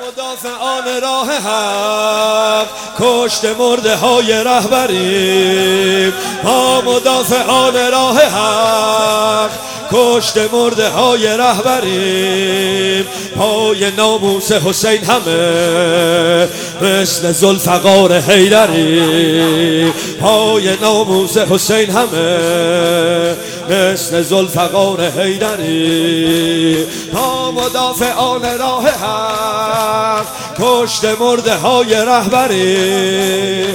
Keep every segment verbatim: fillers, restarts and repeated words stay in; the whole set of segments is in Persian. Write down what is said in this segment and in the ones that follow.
مدافعان راه حق کشت مرده های رهبریم، ما مدافعان راه حق کشت مرده های رهبریم. پای ناموس حسین همه مثل ذوالفقار حیدری، پای ناموس حسین همه مثل ذوالفقار حیدری. ما مدافعان راه حق کشت مرده های رهبریم،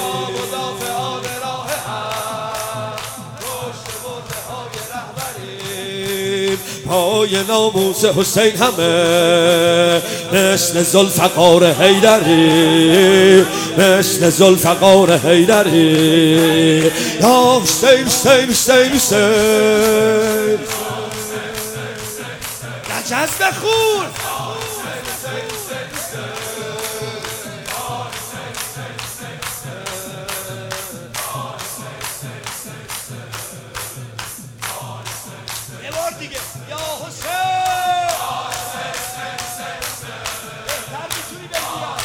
پای ناموس حسین همه مثل ذوالفقار حیدری، مثل ذوالفقار حیدری. یا حسین حسین حسین حسین نجز بخور. یه بار دیگه یا حسین بهتر میتونی بگیرم.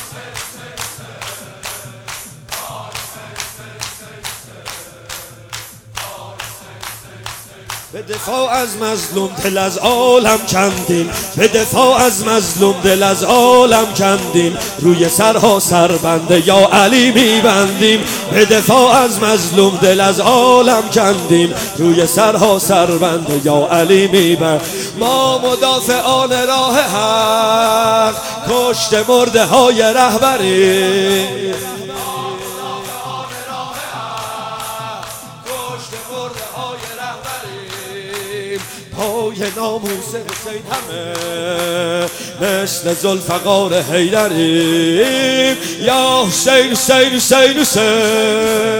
به دفاع از مظلوم دل از عالم کندیم، به دفاع از مظلوم دل از عالم کندیم، روی سرها سربند یا علی میبندیم. به دفاع از مظلوم دل از عالم کندیم، روی سرها سربند یا علی میبند. ما مدافعان راه حق کشت مرده های رهبریم، پای ناموس حسین همه مثل ذوالفقار حیدری. یا حسین حسین حسین حسین